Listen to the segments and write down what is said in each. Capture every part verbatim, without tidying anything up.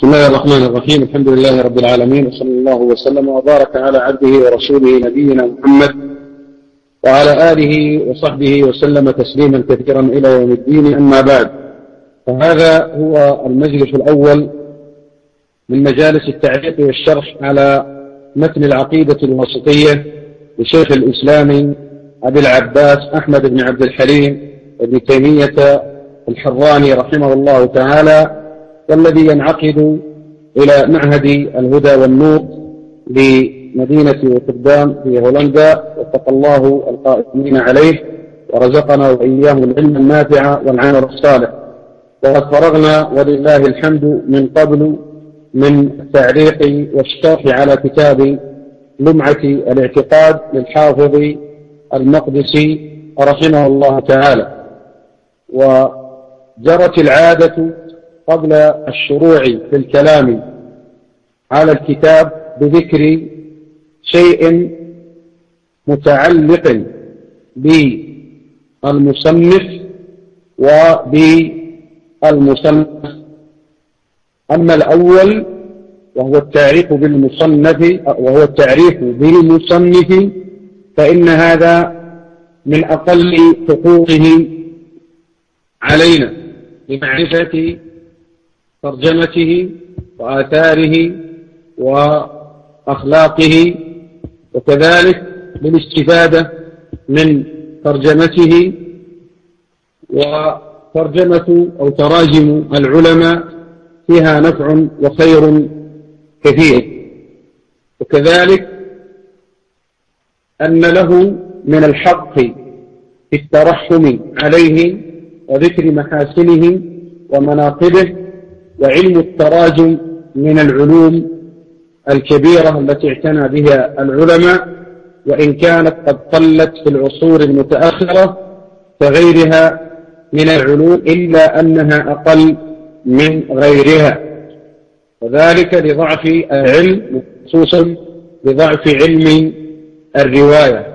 بسم الله الرحمن الرحيم. الحمد لله رب العالمين، وصلى الله وسلم وبارك على عبده ورسوله نبينا محمد وعلى آله وصحبه وسلم تسليما كثيرا إلى يوم الدين. أما بعد، فهذا هو المجلس الأول من مجالس التعليق والشرح على متن العقيدة الواسطية لشيخ الإسلام أبي العباس أحمد بن عبد الحليم بن تيمية الحراني رحمه الله تعالى، والذي ينعقد إلى معهد الهدى والنور بمدينة روتردام في هولندا، وفق الله القائمين عليه ورزقنا وإياهم العلم النافع والعمل الصالح. وقد فرغنا ولله الحمد من قبل من التعليق والشرح على كتاب لمعة الاعتقاد للحافظ المقدسي رحمه الله تعالى. وجرت العادة قبل الشروع في الكلام على الكتاب بذكر شيء متعلق بالمصنف وبالمصنف. أما الأول وهو التعريف بالمصنف وهو التعريف بالمصنف فإن هذا من أقل حقوقه علينا لمعرفة ترجمته وآثاره وأخلاقه، وكذلك للاستفادة من ترجمته وترجمة أو تراجم العلماء فيها نفع وخير كثير. وكذلك أن له من الحق في الترحم عليه وذكر محاسنه ومناقبه، وعلم التراجم من العلوم الكبيرة التي اعتنى بها العلماء، وإن كانت قد قلت في العصور المتأخرة كغيرها من العلوم إلا أنها أقل من غيرها، وذلك لضعف العلم، خصوصا لضعف علم الرواية.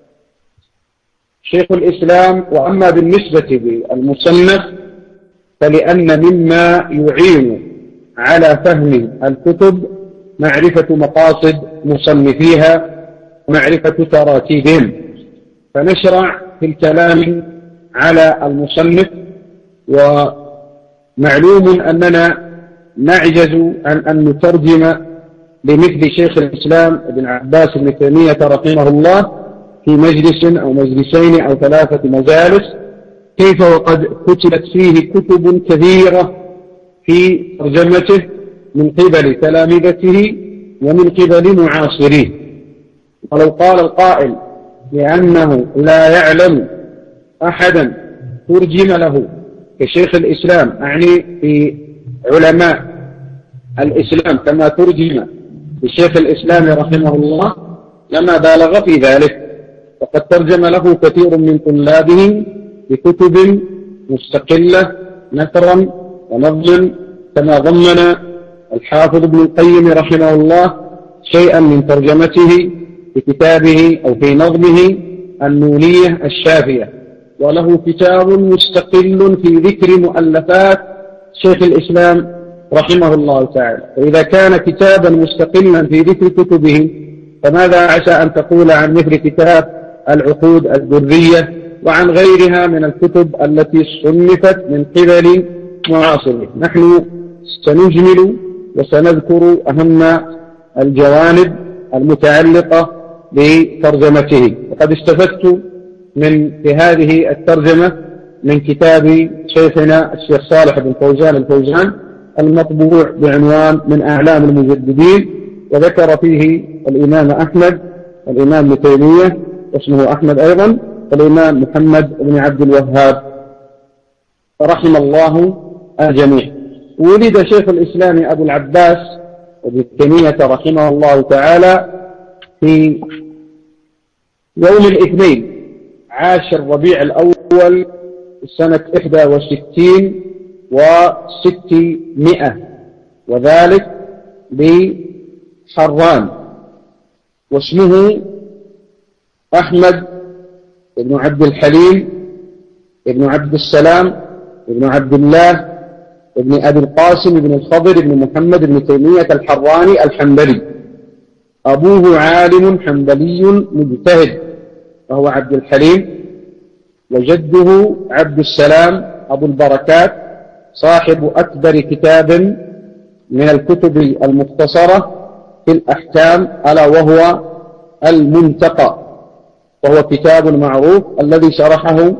شيخ الإسلام: وأما بالنسبة للمصنف فلأن مما يعين على فهم الكتب معرفة مقاصد مصنفيها ومعرفة تراتيبهم، فنشرع في الكلام على المصنف. ومعلوم أننا نعجز عن أن نترجم لمثل شيخ الإسلام ابن عباس بن تيمية رحمه الله في مجلس أو مجلسين أو ثلاثة مجالس، كيف وقد كتبت فيه كتب كثيرة في ترجمته من قبل تلامذته ومن قبل معاصريه. ولو قال القائل لأنه لا يعلم أحدا ترجم له كشيخ الإسلام، أعني في علماء الإسلام كما ترجم لشيخ الإسلام رحمه الله، لما بالغ في ذلك، وقد ترجم له كثير من طلابه بكتب مستقلة نثرا ونظما، كما ضمن الحافظ ابن القيم رحمه الله شيئا من ترجمته في كتابه أو في نظمه النونية الشافية، وله كتاب مستقل في ذكر مؤلفات شيخ الإسلام رحمه الله تعالى. فإذا كان كتابا مستقلا في ذكر كتبه، فماذا عسى أن تقول عن مثل كتاب العقود الدرية وعن غيرها من الكتب التي صنفت من قبل معاصره. نحن سنجمل وسنذكر أهم الجوانب المتعلقة بترجمته. وقد استفدت من في هذه الترجمة من كتاب شيخنا الشيخ صالح بن فوزان الفوزان المطبوع بعنوان من أعلام المجددين، وذكر فيه الإمام أحمد والإمام ابن تيمية اسمه أحمد أيضا، والإمام محمد بن عبد الوهاب رحم الله الجميع. ولد شيخ الإسلام أبو العباس ابن تيمية رحمه الله تعالى في يوم الاثنين عاشر ربيع الأول سنة إحدى وستين وستمائة، وذلك بحران، واسمه أحمد بن عبد الحليم بن عبد السلام بن عبد الله ابن أبي القاسم بن الخضر بن محمد بن تيمية الحراني الحنبلي. أبوه عالم حنبلي مجتهد وهو عبد الحليم، وجده عبد السلام أبو البركات صاحب أكبر كتاب من الكتب المختصرة في الأحكام ألا وهو المنتقى، وهو كتاب معروف الذي شرحه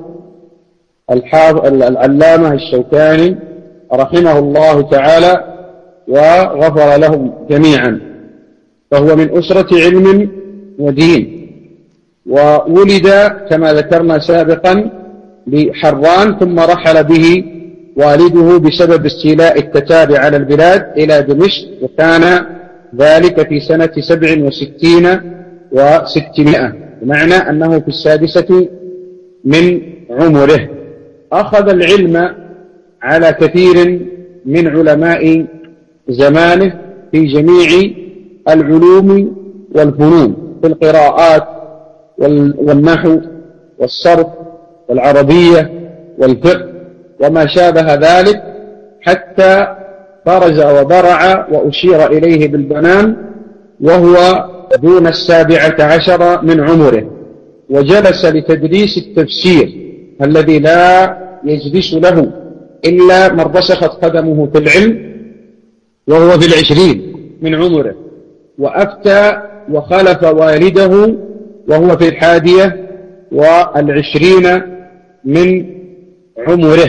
العلامة الشوكاني رحمه الله تعالى وغفر لهم جميعا. فهو من أسرة علم ودين، وولد كما ذكرنا سابقا بحران، ثم رحل به والده بسبب استيلاء التتار على البلاد إلى دمشق، وكان ذلك في سنة سبع وستين وستمائة، بمعنى أنه في السادسة من عمره. أخذ العلم على كثير من علماء زمانه في جميع العلوم والفنون، في القراءات والنحو والصرف والعربية والفقه وما شابه ذلك، حتى فرز وبرع وأشير إليه بالبنان وهو دون السابعة عشر من عمره، وجلس لتدريس التفسير الذي لا يجلس له إلا من رسخت قدمه في العلم، وهو في العشرين من عمره، وأفتى وخلف والده وهو في الحادية والعشرين من عمره.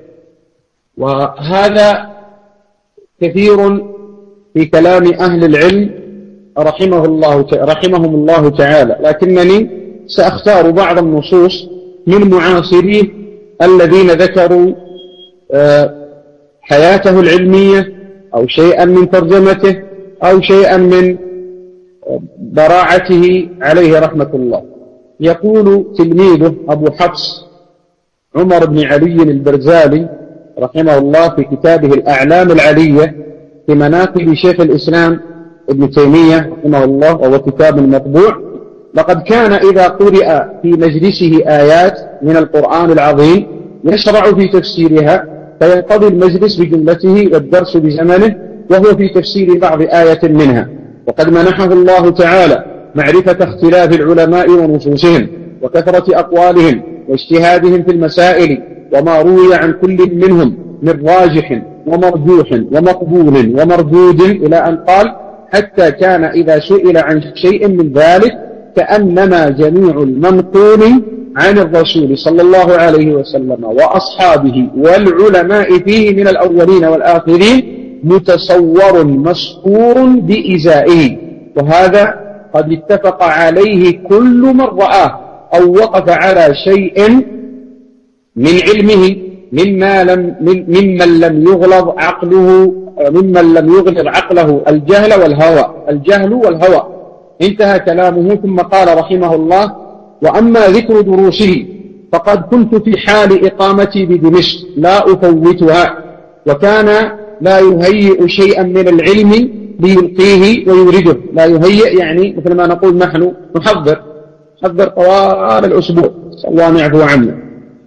وهذا كثير في كلام أهل العلم رحمه الله رحمهم الله تعالى، لكنني سأختار بعض النصوص من معاصريه الذين ذكروا حياته العلمية أو شيئا من ترجمته أو شيئا من براعته عليه رحمة الله. يقول تلميذه أبو حفص عمر بن علي البرزالي رحمه الله في كتابه الأعلام العلية في مناقب شيخ الإسلام ابن تيمية رحمه الله، وهو كتاب مطبوع: لقد كان إذا قرئ في مجلسه آيات من القرآن العظيم يشرع في تفسيرها، فينقضي المجلس بجملته والدرس بزمنه وهو في تفسير بعض آية منها. وقد منحه الله تعالى معرفة اختلاف العلماء ونصوصهم وكثرة أقوالهم واجتهادهم في المسائل، وما روي عن كل منهم من راجح ومرجوح ومقبول ومردود، إلى أن قال: حتى كان إذا سئل عن شيء من ذلك كأنما جميع المنقول عن الرسول صلى الله عليه وسلم وأصحابه والعلماء فيه من الأولين والآخرين متصور مسطور بإزائه، وهذا قد اتفق عليه كل من رآه أو وقف على شيء من علمه مما لم ممن لم يغلظ عقله ممن لم يغلظ عقله الجهل والهوى الجهل والهوى انتهى كلامه. ثم قال رحمه الله: وأما ذكر دروسه فقد كنت في حال إقامتي بدمشق لا أفوتها، وكان لا يهيئ شيئا من العلم ليلقيه ويورده. لا يهيئ يعني مثل ما نقول نحن نحضر نحضر طوال الأسبوع، الله يعفو عنا،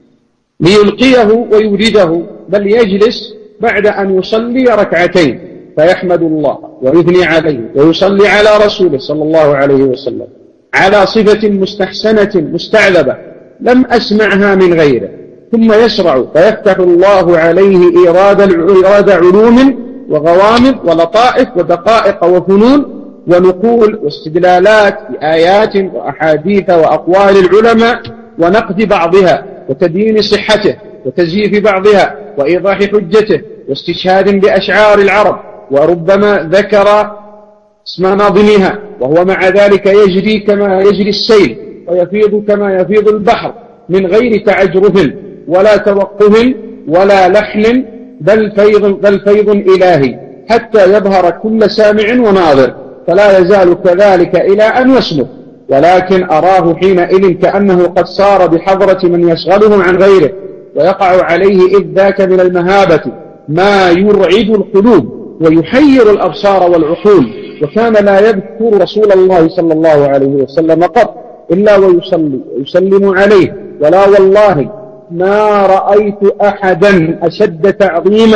ليلقيه ويورده، بل يجلس بعد أن يصلي ركعتين فيحمد الله ويثني عليه ويصلي على رسوله صلى الله عليه وسلم على صفة مستحسنة مستعذبة لم أسمعها من غيره، ثم يشرع فيفتح الله عليه إيراد إيراد علوم وغوامض ولطائف ودقائق وفنون ونقول واستدلالات بآيات وأحاديث وأقوال العلماء، ونقد بعضها وتدين صحته وتزييف بعضها وإيضاح حجته واستشهاد بأشعار العرب، وربما ذكر اسم ناظمها، وهو مع ذلك يجري كما يجري السيل ويفيض كما يفيض البحر من غير تعجرف ولا توقف ولا لحن، بل فيض, بل فيض إلهي حتى يظهر كل سامع وناظر، فلا يزال كذلك إلى أن يصمت. ولكن أراه حينئذ كأنه قد صار بحضرة من يشغله عن غيره، ويقع عليه إذ ذاك من المهابة ما يرعد القلوب ويحير الأبصار والعقول، وكان لا يذكر رسول الله صلى الله عليه وسلم قط إلا ويصلي ويسلم عليه، ولا والله ما رأيت أحدا أشد تعظيما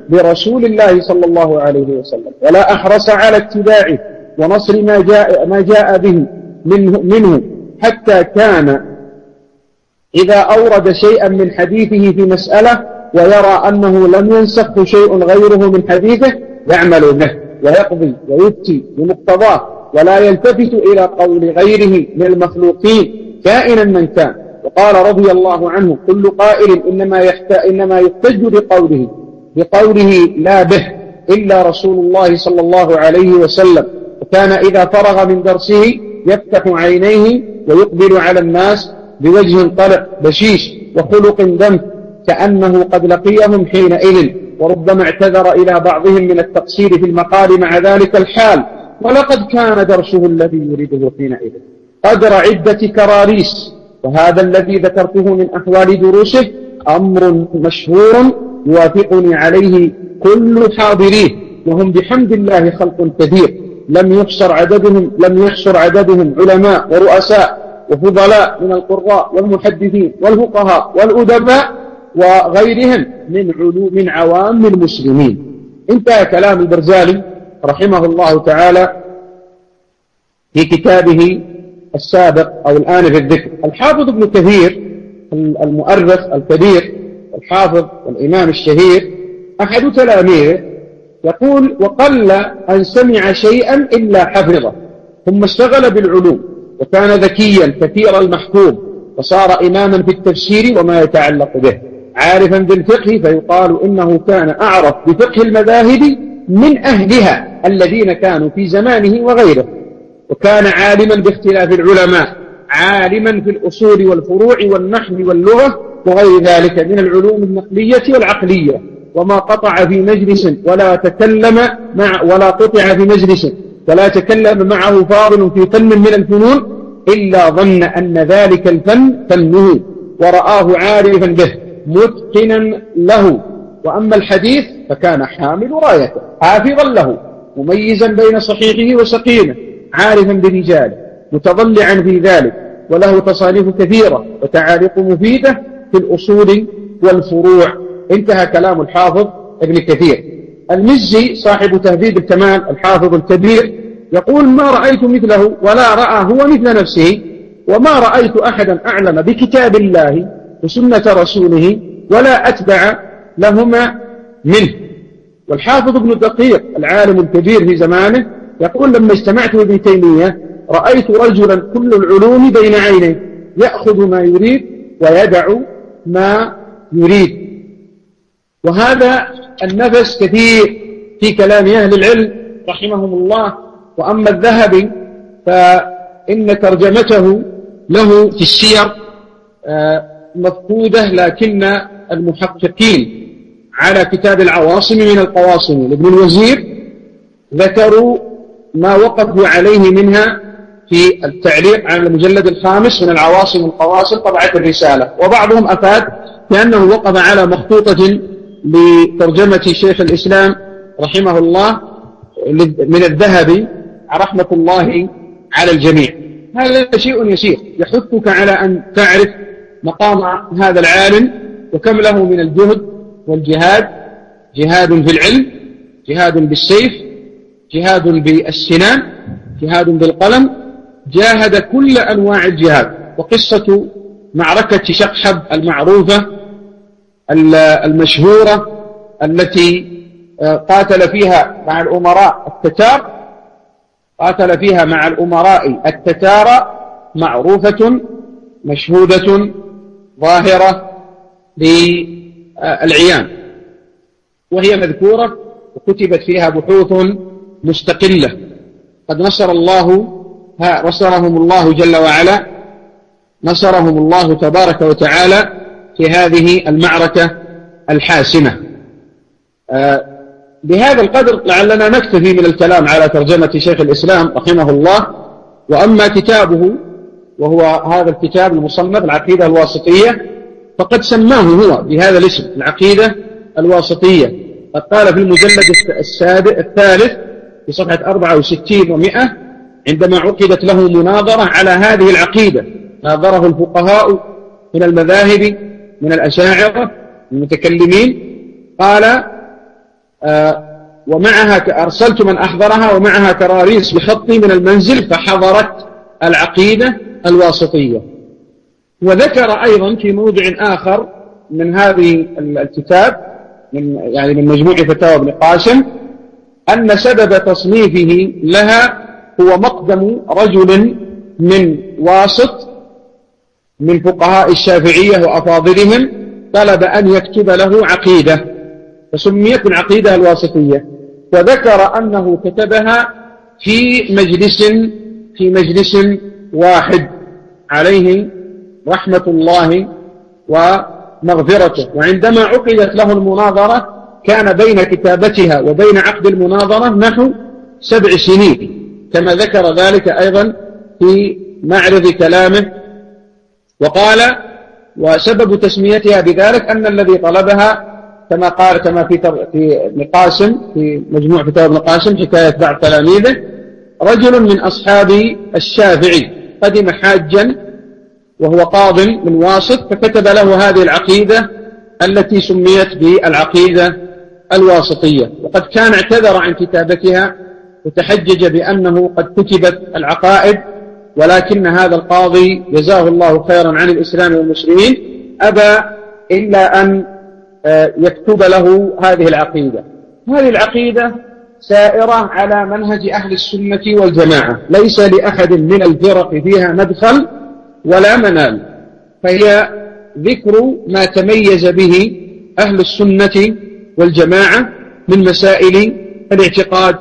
برسول الله صلى الله عليه وسلم، ولا أحرص على اتباعه ونصر ما جاء, ما جاء به منه, منه حتى كان إذا أورد شيئا من حديثه في مسألة ويرى أنه لم ينسخ شيء غيره من حديثه يعمل به ويقضي ويفتي بمقتضاه، ولا يلتفت إلى قول غيره من المخلوقين كائنا من كان. وقال رضي الله عنه: كل قائل إنما, إنما يحتج بقوله بقوله لا به إلا رسول الله صلى الله عليه وسلم. وكان إذا فرغ من درسه يفتح عينيه ويقبل على الناس بوجه طلق بشيش وخلق دم كأنه قد لقيهم حينئذ، وربما اعتذر إلى بعضهم من التقصير في المقال مع ذلك الحال، ولقد كان درسه الذي يريده حينئذ قدر عدة كراريس. وهذا الذي ذكرته من أحوال دروسه أمر مشهور يوافقني عليه كل حاضريه، وهم بحمد الله خلق كثير لم يحصر عددهم لم يحصر عددهم علماء ورؤساء وفضلاء من القراء والمحدثين والفقهاء والأدباء وغيرهم من علوم من عوام المسلمين. انتهى كلام البرزالي رحمه الله تعالى في كتابه السابق أو الآن في الذكر. الحافظ ابن كثير المؤرخ الكبير الحافظ والإمام الشهير أحد تلاميذه يقول: وقل أن سمع شيئا إلا حفظه، ثم اشتغل بالعلوم وكان ذكيا كثير المحفوظ، وصار إماما في التفسير وما يتعلق به، عارفا بالفقه فيقال إنه كان أعرف بفقه المذاهب من أهلها الذين كانوا في زمانه وغيره، وكان عالما باختلاف العلماء، عالما في الأصول والفروع والنحو واللغة وغير ذلك من العلوم النقلية والعقلية، وما قطع في مجلس ولا تكلم مع ولا قطع في مجلس ولا تكلم معه فاضل في فن من الفنون إلا ظن أن ذلك الفن فنه، ورآه عارفا به متقنا له. وأما الحديث فكان حامل رايته حافظا له، مميزا بين صحيحه وسقيمه، عارفا برجاله، متضلعا في ذلك، وله تصانيف كثيرة وتعاليق مفيدة في الأصول والفروع. انتهى كلام الحافظ ابن كثير. المزي صاحب تهذيب الكمال الحافظ الكبير يقول: ما رأيت مثله ولا رأى هو مثل نفسه، وما رأيت أحدا أعلم بكتاب الله وسنة رسوله ولا أتبع لهما منه. والحافظ ابن الدقيق العالم الكبير في زمانه يقول: لما اجتمعت بابن تيمية رأيت رجلا كل العلوم بين عينيه، يأخذ ما يريد ويدع ما يريد. وهذا النفس كثير في كلام أهل العلم رحمهم الله. وأما الذهبي فإن ترجمته له في السير مفقودة، لكن المحققين على كتاب العواصم من القواصم لابن الوزير ذكروا ما وقفوا عليه منها في التعليق على المجلد الخامس من العواصم القواصم طبعة الرسالة. وبعضهم أفاد كأنه وقف على مخطوطة لترجمة شيخ الإسلام رحمه الله من الذهبي رحمة الله على الجميع. هذا شيء يسير يحثك على أن تعرف مقام هذا العالم وكم له من الجهد والجهاد، جهاد في العلم، جهاد بالسيف، جهاد بالسنان، جهاد بالقلم، جاهد كل أنواع الجهاد. وقصة معركة شقحب المعروفة المشهورة التي قاتل فيها مع الأمراء التتار قاتل فيها مع الأمراء التتار معروفة مشهودة ظاهرة للعيان، وهي مذكورة وكتبت فيها بحوث مستقلة. قد نصر الله نصرهم الله جل وعلا نصرهم الله تبارك وتعالى في هذه المعركة الحاسمة. آه بهذا القدر لعلنا نكتفي من الكلام على ترجمة شيخ الإسلام رحمه الله. وأما كتابه وهو هذا الكتاب المصنف العقيدة الواسطية فقد سماه هو بهذا الاسم العقيدة الواسطية. قد قال في المجلد الثالث في صفحة أربعة وستين ومئة عندما عقدت له مناظرة على هذه العقيدة، ناظره الفقهاء من المذاهب من الأشاعرة المتكلمين، قال ومعها أرسلت من أحضرها ومعها كراريس بخطي من المنزل فحضرت العقيدة الواسطية. وذكر أيضا في موضع آخر من هذه الكتاب من يعني من مجموع فتاوى ابن قاسم أن سبب تصنيفه لها هو مقدم رجل من واسط من فقهاء الشافعية وأفاضلهم طلب أن يكتب له عقيدة فسميت العقيدة الواسطية، وذكر أنه كتبها في مجلس في مجلس واحد عليه رحمة الله ومغفرته. وعندما عقدت له المناظرة كان بين كتابتها وبين عقد المناظرة نحو سبع سنين كما ذكر ذلك أيضا في معرض كلامه. وقال وسبب تسميتها بذلك أن الذي طلبها كما قال كما في في ابن قاسم في مجموع فتاوى ابن قاسم حكاية بعض تلاميذه رجل من أصحاب الشافعي قدم حاجا وهو قاض من واسط فكتب له هذه العقيدة التي سميت بالعقيدة الواسطية، وقد كان اعتذر عن كتابتها وتحجج بأنه قد كتبت العقائد، ولكن هذا القاضي جزاه الله خيرا عن الإسلام والمسلمين أبى إلا أن يكتب له هذه العقيدة. هذه العقيدة سائرة على منهج أهل السنة والجماعة، ليس لأحد من الفرق فيها مدخل ولا منال، فهي ذكر ما تميز به أهل السنة والجماعة من مسائل الاعتقاد.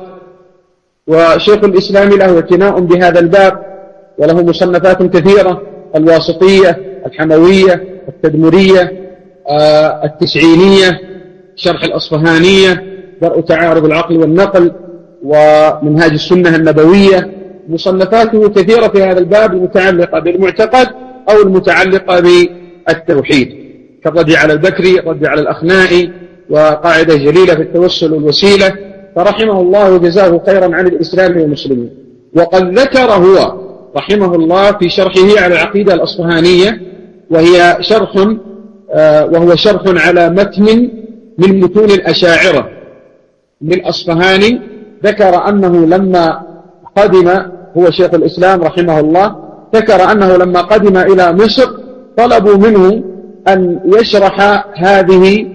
وشيخ الإسلام له اعتناء بهذا الباب وله مصنفات كثيرة: الواسطية، الحموية، التدمرية، التسعينية، شرح الأصفهانية، درء تعارض العقل والنقل، ومنهاج السنة النبوية. مصنفاته كثيرة في هذا الباب المتعلقة بالمعتقد أو المتعلقة بالتوحيد، كالرد على البكري، الرد على الأخنائي، وقاعدة جليلة في التوسل والوسيلة. فرحمه الله وجزاه خيرا عن الإسلام والمسلمين. وقد ذكر هو رحمه الله في شرحه على العقيدة الأصفهانية، وهي شرح وهو شرح على متن من متون الأشاعرة للأصفهاني، ذكر أنه لما قدم هو شيخ الإسلام رحمه الله ذكر أنه لما قدم إلى مصر طلبوا منه أن يشرح هذه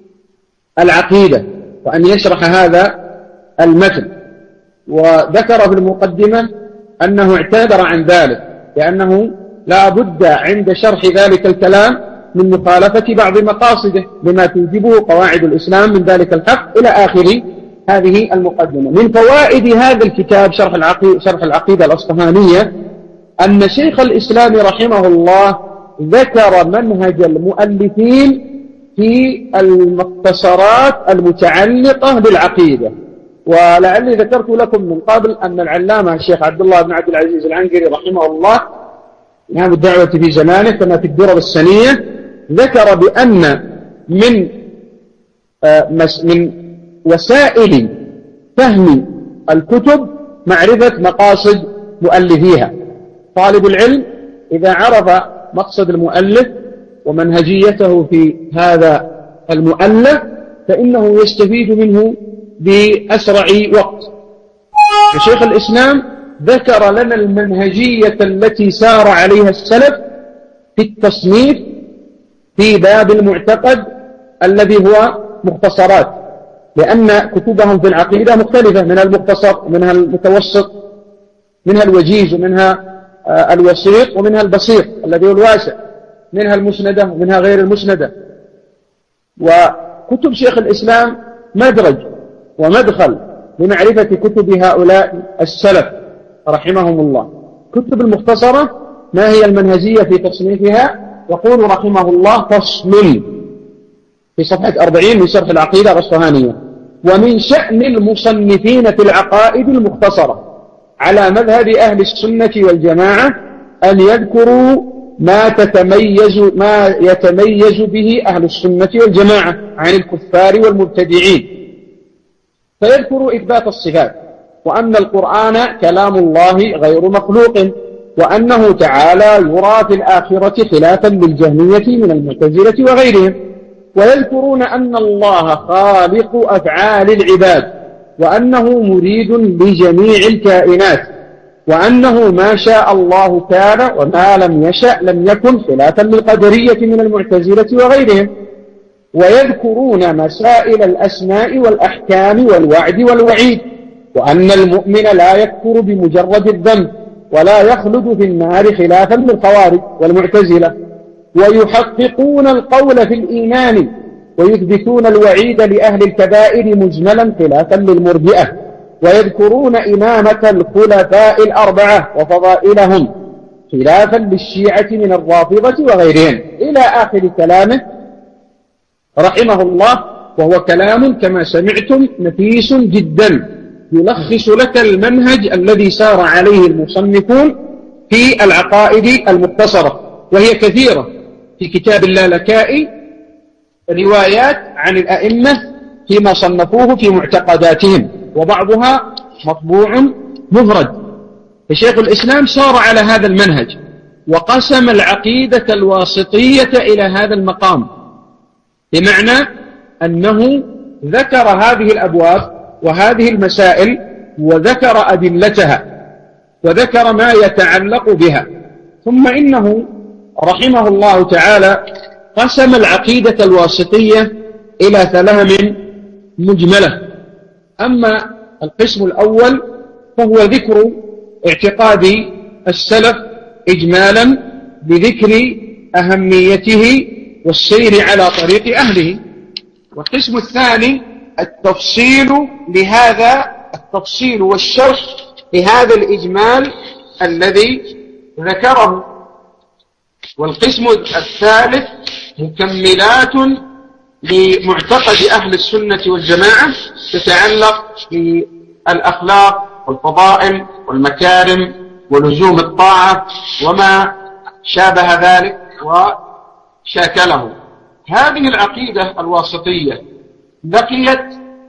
العقيدة وأن يشرح هذا المتن، وذكر في المقدمة أنه اعتذر عن ذلك لأنه لا بد عند شرح ذلك الكلام من مخالفة بعض مقاصده لما توجبه قواعد الإسلام من ذلك الحق إلى آخر هذه المقدمة. من فوائد هذا الكتاب شرح العقيدة, شرح العقيدة الأصفهانية أن شيخ الإسلام رحمه الله ذكر منهج المؤلفين في المختصرات المتعلقة بالعقيدة. ولعلي ذكرت لكم من قبل أن العلامة الشيخ عبد الله بن عبد العزيز العنقري رحمه الله نعم الدعوة في زمانه كما في الدرر السنية ذكر بأن من من وسائل فهم الكتب معرفة مقاصد مؤلفيها. طالب العلم إذا عرف مقصد المؤلف ومنهجيته في هذا المؤلف فإنه يستفيد منه بأسرع وقت. وشيخ الإسلام ذكر لنا المنهجية التي سار عليها السلف في التصنيف في باب المعتقد الذي هو مختصرات، لأن كتبهم في العقيدة مختلفة، منها المختصر ومنها المتوسط، منها الوجيز ومنها الوسيط ومنها البسيط الذي هو الواسع، منها المسندة ومنها غير المسندة. وكتب شيخ الإسلام مدرج ومدخل لمعرفة كتب هؤلاء السلف رحمهم الله. كتب المختصرة ما هي المنهجية في تصنيفها؟ يقول رحمه الله: فصل في صفحة أربعين من شرح العقيدة الأصفهانية: ومن شأن المصنفين في العقائد المختصرة على مذهب أهل السنة والجماعة أن يذكروا ما تتميز ما يتميز به أهل السنة والجماعة عن الكفار والمبتدعين، فيذكروا إثبات الصفات، وأن القرآن كلام الله غير مخلوق، وأنه تعالى يرى في الآخرة خلافا للجهمية من المعتزلة وغيرهم، ويذكرون أن الله خالق أفعال العباد، وأنه مريد لجميع الكائنات، وأنه ما شاء الله كان وما لم يشأ لم يكن، خلافا للقدرية من المعتزلة وغيرهم. ويذكرون مسائل الأسماء والأحكام والوعد والوعيد، وأن المؤمن لا يكفر بمجرد الذنب ولا يخلد في النار، خلافا للخوارج والمعتزلة. ويحققون القول في الإيمان ويثبتون الوعيد لأهل الكبائر مجملا، خلافا للمرجئة. ويذكرون إمامة الخلفاء الأربعة وفضائلهم، خلافا للشيعة من الرافضة وغيرهم، إلى آخر كلامه رحمه الله. وهو كلام كما سمعتم نفيس جدا، يلخص لك المنهج الذي سار عليه المصنفون في العقائد المختصرة، وهي كثيرة في كتاب اللالكائي، روايات عن الأئمة فيما صنفوه في معتقداتهم، وبعضها مطبوع مفرد. فشيخ الإسلام سار على هذا المنهج، وقسم العقيدة الواسطية إلى هذا المقام، بمعنى أنه ذكر هذه الأبواب وهذه المسائل، وذكر أدلتها، وذكر ما يتعلق بها. ثم إنه رحمه الله تعالى قسم العقيدة الواسطية إلى ثلاث مجملة. أما القسم الأول فهو ذكر اعتقاد السلف إجمالا بذكر أهميته والسير على طريق أهله. والقسم الثاني التفصيل لهذا التفصيل والشرح لهذا الإجمال الذي ذكره. والقسم الثالث مكملات لمعتقد أهل السنة والجماعة تتعلق بالأخلاق والفضائل والمكارم ولزوم الطاعة وما شابه ذلك وشاكله. هذه العقيدة الواسطية لقيت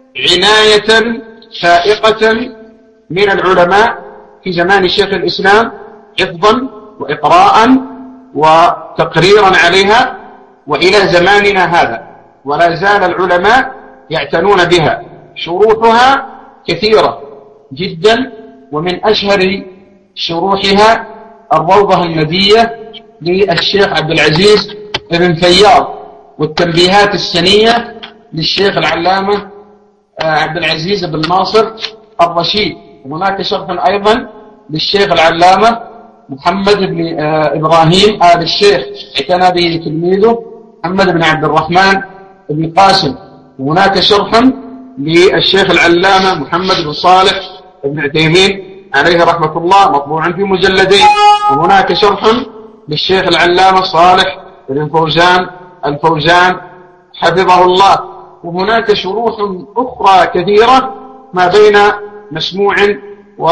عناية فائقة من العلماء في زمان شيخ الإسلام، حفظا وإقراء وتقريرا عليها، وإلى زماننا هذا ولا زال العلماء يعتنون بها. شروحها كثيرة جدا، ومن أشهر شروحها الروضة الندية للشيخ عبد العزيز بن فياض، والتنبيهات السنية للشيخ العلامة عبد العزيز بن ناصر الرشيد. وهناك شرح أيضا للشيخ العلامة محمد بن إبراهيم آل الشيخ، اعتنى به تلميذه محمد بن عبد الرحمن بن قاسم. وهناك شرح للشيخ العلامة محمد بن صالح بن عثيمين عليه رحمة الله، مطبوع في مجلدين. وهناك شرح للشيخ العلامة صالح بن فوزان الفوزان حفظه الله. وهناك شروح أخرى كثيرة ما بين مسموع و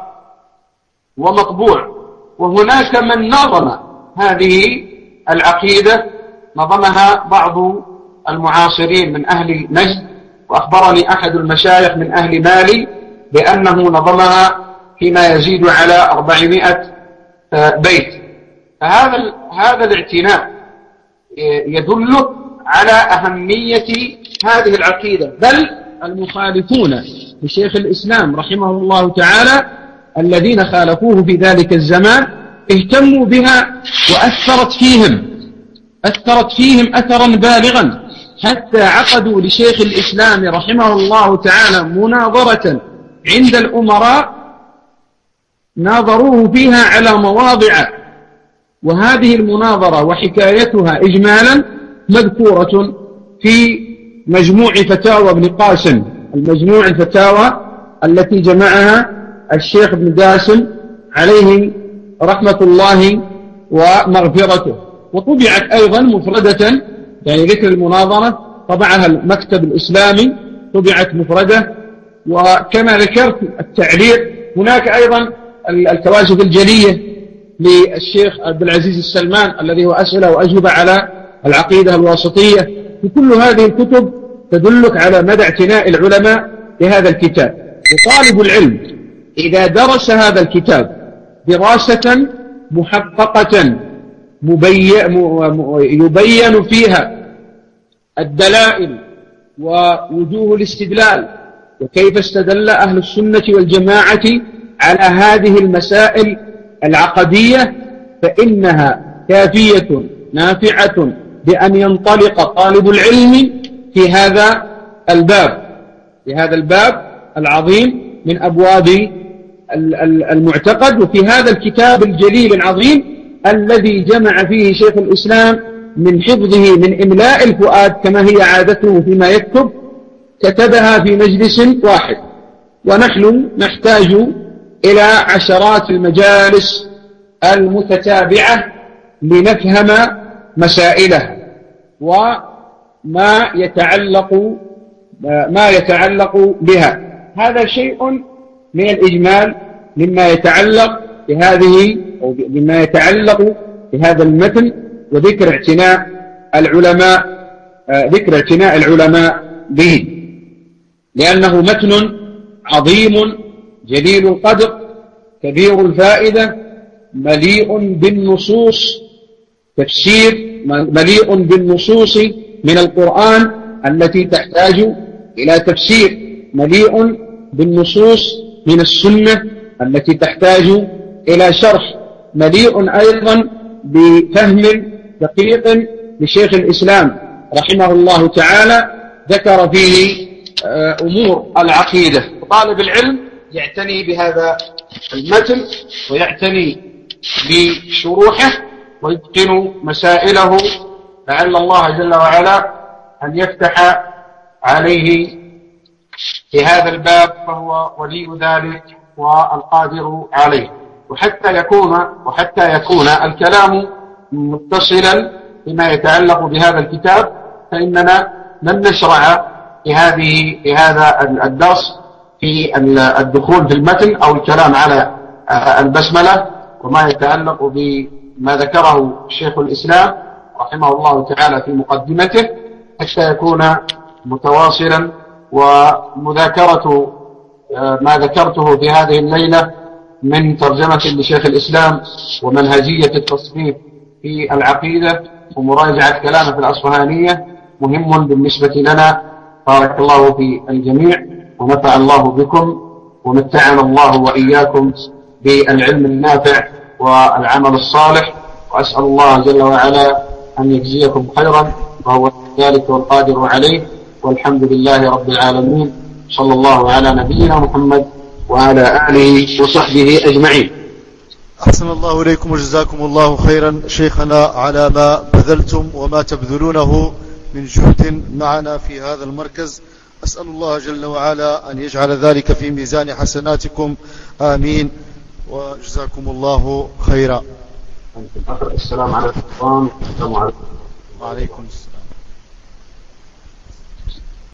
ومطبوع. وهناك من نظم هذه العقيدة، نظمها بعض المعاصرين من أهل نجد، وأخبرني أحد المشايخ من أهل مالي بأنه نظمها فيما يزيد على أربعمائة بيت. فهذا هذا الاعتناء يدل على أهمية هذه العقيدة. بل المخالفون لشيخ الإسلام رحمه الله تعالى الذين خالفوه في ذلك الزمان اهتموا بها، وأثرت فيهم أثرت فيهم أثرا بالغا، حتى عقدوا لشيخ الإسلام رحمه الله تعالى مناظرة عند الأمراء، ناظروه فيها على مواضع. وهذه المناظرة وحكايتها إجمالا مذكورة في مجموع فتاوى ابن قاسم، المجموع الفتاوى التي جمعها الشيخ ابن قاسم عليه رحمة الله ومغفرته. وطبعت أيضا مفردة، يعني ذكر المناظرة طبعها المكتب الإسلامي، طبعت مفردة. وكما ذكرت التعليق، هناك أيضا الكواشف الجلية للشيخ عبد العزيز السلمان الذي هو أسئلة وأجوبة على العقيدة الواسطية. وكل هذه الكتب تدلك على مدى اعتناء العلماء بهذا الكتاب. وطالب العلم إذا درس هذا الكتاب دراسة محققة يبين فيها الدلائل ووجوه الاستدلال وكيف استدل أهل السنة والجماعة على هذه المسائل العقدية، فإنها كافية نافعة بأن ينطلق طالب العلم في هذا الباب في هذا الباب العظيم من أبواب المعتقد، وفي هذا الكتاب الجليل العظيم الذي جمع فيه شيخ الإسلام من حفظه من إملاء الفؤاد كما هي عادته فيما يكتب، كتبها في مجلس واحد، ونحن نحتاج إلى عشرات المجالس المتتابعة لنفهم مسائله وما يتعلق ما يتعلق بها. هذا شيء من الإجمال مما يتعلق بهذه أو بما يتعلق بهذا المتن، وذكر اعتناء العلماء ذكر اعتناء العلماء به، لأنه متن عظيم جليل القدر كبير الفائدة مليء بالنصوص، تفسير مليء بالنصوص من القرآن التي تحتاج إلى تفسير، مليء بالنصوص من السنة التي تحتاج إلى شرح، مليء أيضا بفهم دقيق لشيخ الإسلام رحمه الله تعالى، ذكر فيه أمور العقيدة. طالب العلم يعتني بهذا المتن ويعتني بشروحه ويتقن مسائله، لعل الله جل وعلا أن يفتح عليه في هذا الباب، فهو ولي ذلك والقادر عليه. وحتى يكون وحتى يكون الكلام متصلا بما يتعلق بهذا الكتاب، فإننا لن نشرع في هذه في هذا الدرس في الدخول في المتن أو الكلام على البسملة وما يتعلق بما ذكره شيخ الإسلام رحمه الله تعالى في مقدمته، حتى يكون متواصلا. ومذاكرة ما ذكرته في هذه الليلة من ترجمة لشيخ الإسلام ومنهجية التصنيف في العقيدة ومراجعة كلامه في الأصفهانية مهم بالنسبة لنا. بارك الله في الجميع ونفع الله بكم ومتعنا الله وإياكم بالعلم النافع والعمل الصالح، وأسأل الله جل وعلا أن يجزيكم خيرا وهو ذلك والقادر عليه، والحمد لله رب العالمين. صلى الله على نبينا محمد وعلى آله وصحبه أجمعين. أحسن الله إليكم وجزاكم الله خيرا شيخنا على ما بذلتم وما تبذلونه من جهد معنا في هذا المركز. أسأل الله جل وعلا أن يجعل ذلك في ميزان حسناتكم، آمين، وجزاكم الله خيرا. السلام عليكم. وعليكم السلام.